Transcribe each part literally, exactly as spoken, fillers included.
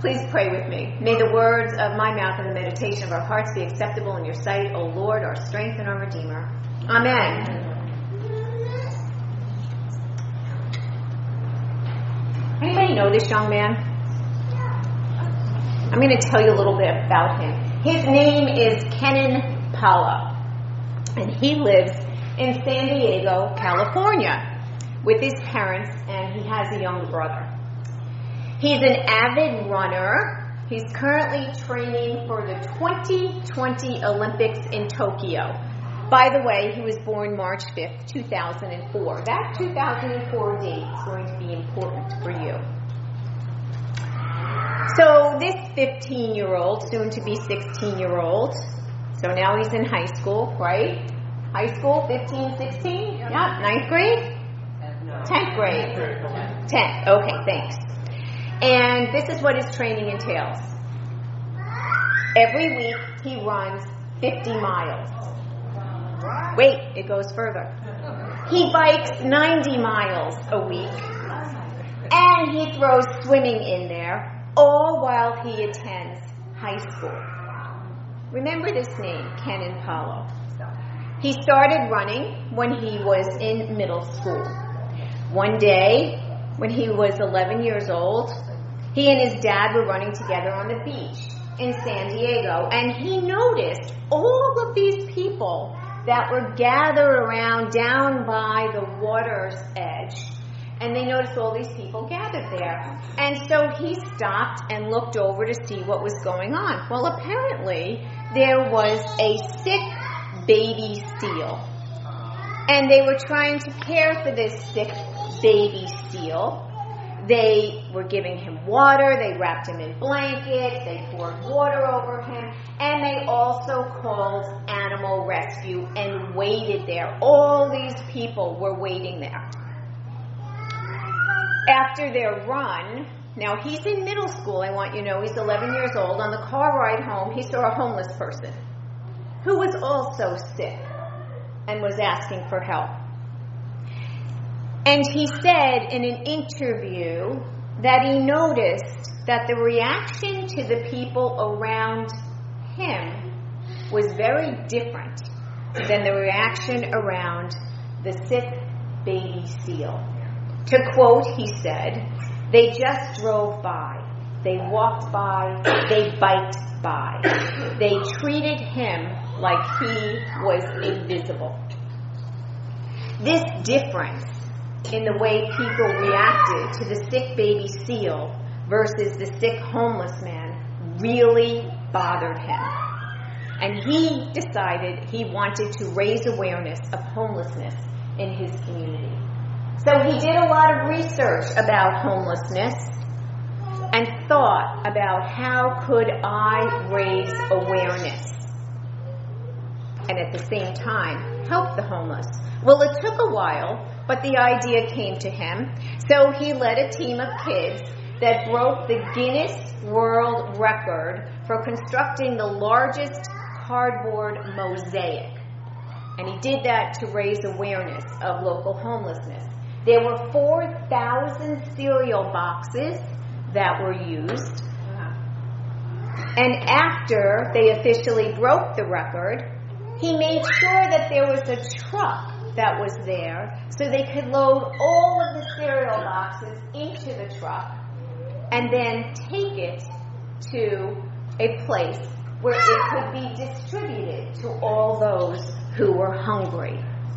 Please pray with me. May the words of my mouth and the meditation of our hearts be acceptable in your sight, O Lord, our strength and our Redeemer. Amen. Anybody know this young man? I'm going to tell you a little bit about him. His name is Kenan Pala, and he lives in San Diego, California, with his parents, and he has a younger brother. He's an avid runner. He's currently training for the twenty twenty Olympics in Tokyo. By the way, he was born March fifth, two thousand four. That two thousand four date is going to be important for you. So this fifteen-year-old, soon to be sixteen-year-old, so now he's in high school, right? High school, fifteen, sixteen? Yeah, ninth grade? tenth grade. tenth, okay, thanks. And this is what his training entails. Every week he runs fifty miles. Wait, it goes further. He bikes ninety miles a week. And he throws swimming in there, all while he attends high school. Remember this name, Kenan Pala. He started running when he was in middle school. One day, when he was eleven years old, he and his dad were running together on the beach in San Diego, and he noticed all of these people that were gathered around down by the water's edge, and they noticed all these people gathered there. And so he stopped and looked over to see what was going on. Well, apparently, there was a sick baby seal, and they were trying to care for this sick baby seal. They were giving him water, they wrapped him in blankets, they poured water over him, and they also called animal rescue and waited there. All these people were waiting there. After their run, now he's in middle school, I want you to know, he's eleven years old. On the car ride home, he saw a homeless person who was also sick and was asking for help. And he said in an interview that he noticed that the reaction to the people around him was very different than the reaction around the sick baby seal. To quote, he said, "They just drove by. They walked by. They biked by. They treated him like he was invisible." This difference in the way people reacted to the sick baby seal versus the sick homeless man really bothered him. And he decided he wanted to raise awareness of homelessness in his community. So he did a lot of research about homelessness and thought about how could I raise awareness and at the same time help the homeless. Well, it took a while, but the idea came to him. So he led a team of kids that broke the Guinness World Record for constructing the largest cardboard mosaic. And he did that to raise awareness of local homelessness. There were four thousand cereal boxes that were used. And after they officially broke the record, he made sure that there was a truck that was there so they could load all of the cereal boxes into the truck and then take it to a place where it could be distributed to all those who were hungry.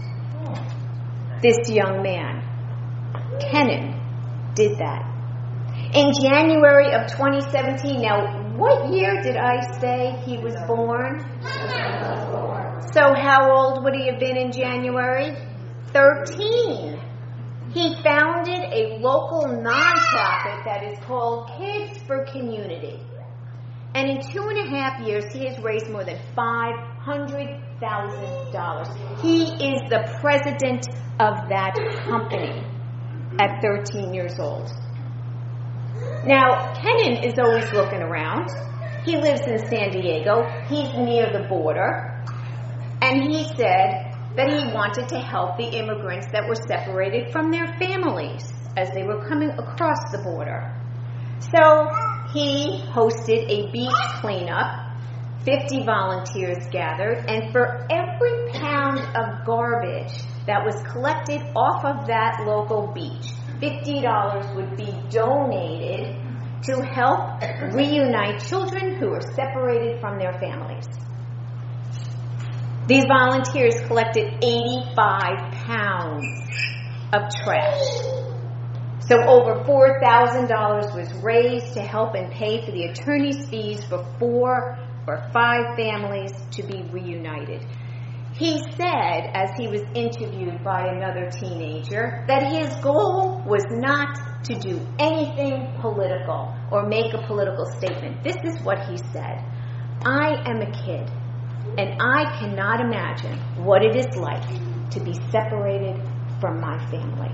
This young man, Kenan, did that. In January of twenty seventeen, now what year did I say he was born? So how old would he have been in January? thirteen. He founded a local nonprofit that is called Kids for Community. And in two and a half years, he has raised more than five hundred thousand dollars. He is the president of that company at thirteen years old. Now, Kenan is always looking around. He lives in San Diego. He's near the border. And he said that he wanted to help the immigrants that were separated from their families as they were coming across the border. So he hosted a beach cleanup. fifty volunteers gathered, and for every pound of garbage that was collected off of that local beach, fifty dollars would be donated to help reunite children who were separated from their families. These volunteers collected eighty-five pounds of trash. So over four thousand dollars was raised to help and pay for the attorney's fees for four or five families to be reunited. He said, as he was interviewed by another teenager, that his goal was not to do anything political or make a political statement. This is what he said: "I am a kid, and I cannot imagine what it is like to be separated from my family."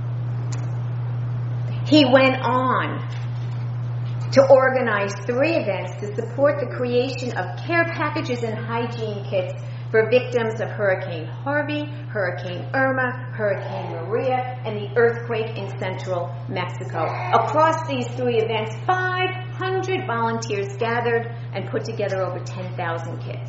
He went on to organize three events to support the creation of care packages and hygiene kits for victims of Hurricane Harvey, Hurricane Irma, Hurricane Maria, and the earthquake in central Mexico. Across these three events, five hundred volunteers gathered and put together over ten thousand kits.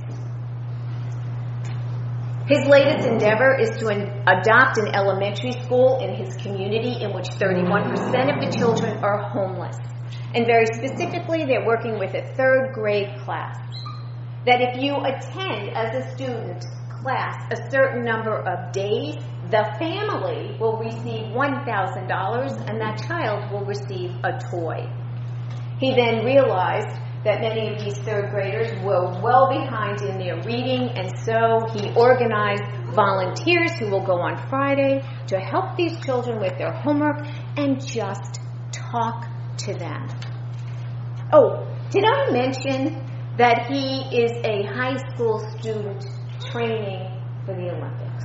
His latest endeavor is to an, adopt an elementary school in his community in which thirty-one percent of the children are homeless. And very specifically, they're working with a third grade class. That if you attend as a student class a certain number of days, the family will receive one thousand dollars and that child will receive a toy. He then realized that many of these third graders were well behind in their reading, and so he organized volunteers who will go on Friday to help these children with their homework and just talk to them. Oh, did I mention that he is a high school student training for the Olympics?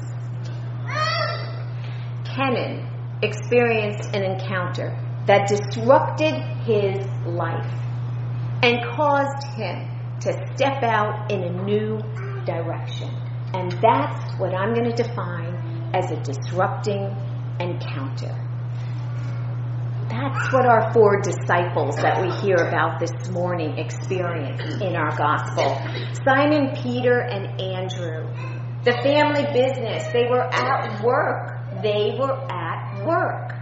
Kenan experienced an encounter that disrupted his life and caused him to step out in a new direction. And that's what I'm going to define as a disrupting encounter. That's what our four disciples that we hear about this morning experienced in our gospel. Simon, Peter, and Andrew. The family business. They were at work. They were at work.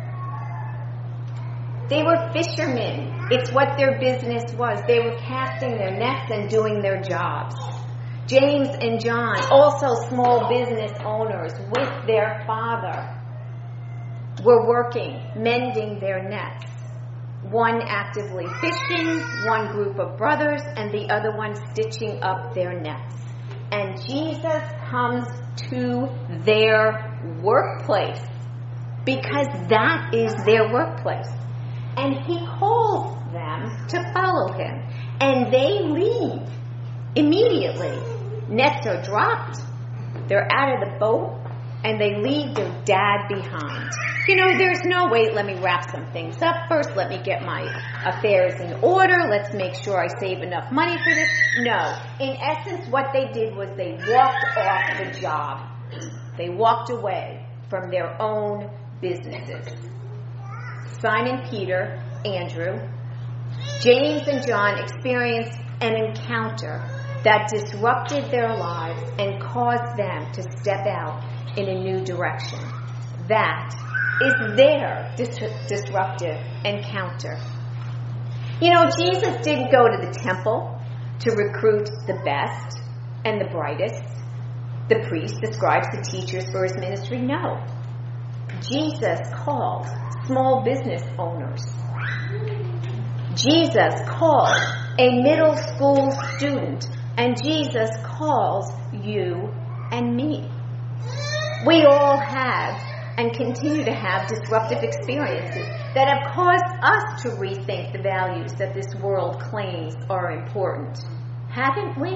They were fishermen. It's what their business was. They were casting their nets and doing their jobs. James and John, also small business owners with their father, were working, mending their nets. One actively fishing, one group of brothers, and the other one stitching up their nets. And Jesus comes to their workplace because that is their workplace. And he calls them to follow him. And they leave immediately. Nets are dropped. They're out of the boat. And they leave their dad behind. You know, there's no, wait, let me wrap some things up first. Let me get my affairs in order. Let's make sure I save enough money for this. No. In essence, what they did was they walked off the job. They walked away from their own businesses. Simon, Peter, Andrew, James, and John experienced an encounter that disrupted their lives and caused them to step out in a new direction. That is their dis- disruptive encounter. You know, Jesus didn't go to the temple to recruit the best and the brightest, the priests, the scribes, the teachers for his ministry. No. Jesus called small business owners. Jesus called a middle school student, and Jesus calls you and me. We all have and continue to have disruptive experiences that have caused us to rethink the values that this world claims are important. Haven't we?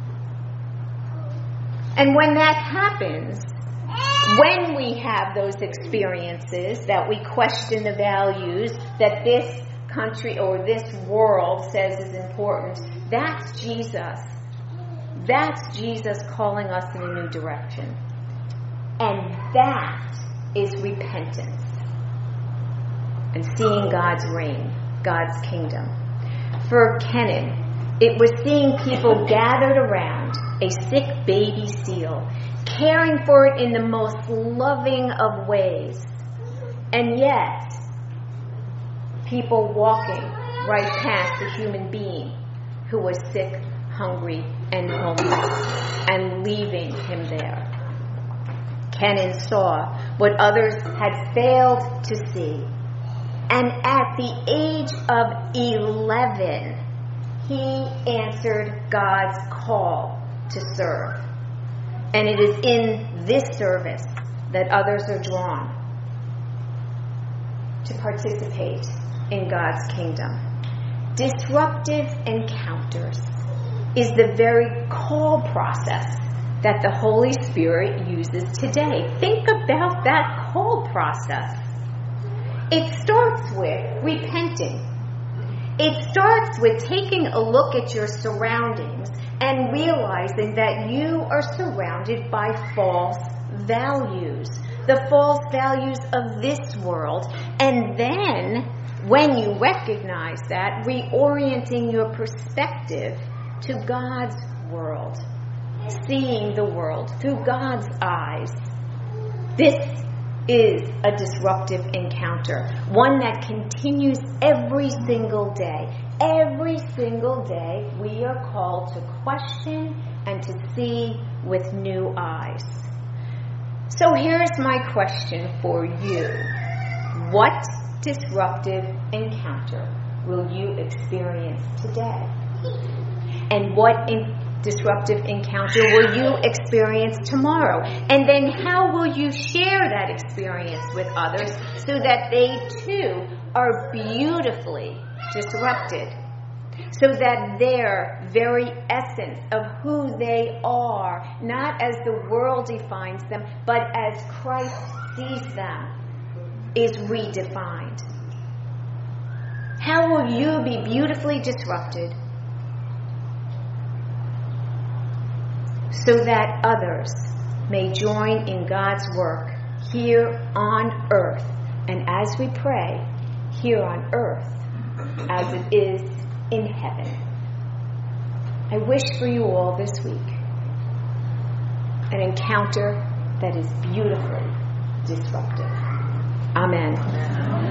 And when that happens, when we have those experiences that we question the values that this country or this world says is important, that's Jesus. That's Jesus calling us in a new direction. And that is repentance and seeing God's reign, God's kingdom. for Kenan, it was seeing people gathered around a sick baby seal, caring for it in the most loving of ways, and yet people walking right past a human being who was sick, hungry, and homeless, and leaving him there. Kenan saw what others had failed to see, and at the age of eleven, he answered God's call to serve. And it is in this service that others are drawn to participate in God's kingdom. Disruptive encounters is the very call process that the Holy Spirit uses today. Think about that call process. It starts with repenting. It starts with taking a look at your surroundings and realizing that you are surrounded by false values, the false values of this world. And then, when you recognize that, reorienting your perspective to God's world, seeing the world through God's eyes. This is a disruptive encounter, one that continues every single day. Every single day we are called to question and to see with new eyes. So here's my question for you. What disruptive encounter will you experience today? And what in- disruptive encounter will you experience tomorrow? And then how will you share that experience with others so that they too are beautifully disrupted? So that their very essence of who they are, not as the world defines them, but as Christ sees them, is redefined. How will you be beautifully disrupted so that others may join in God's work here on earth, and as we pray, here on earth as it is in heaven? I wish for you all this week an encounter that is beautifully disruptive. Amen. Amen.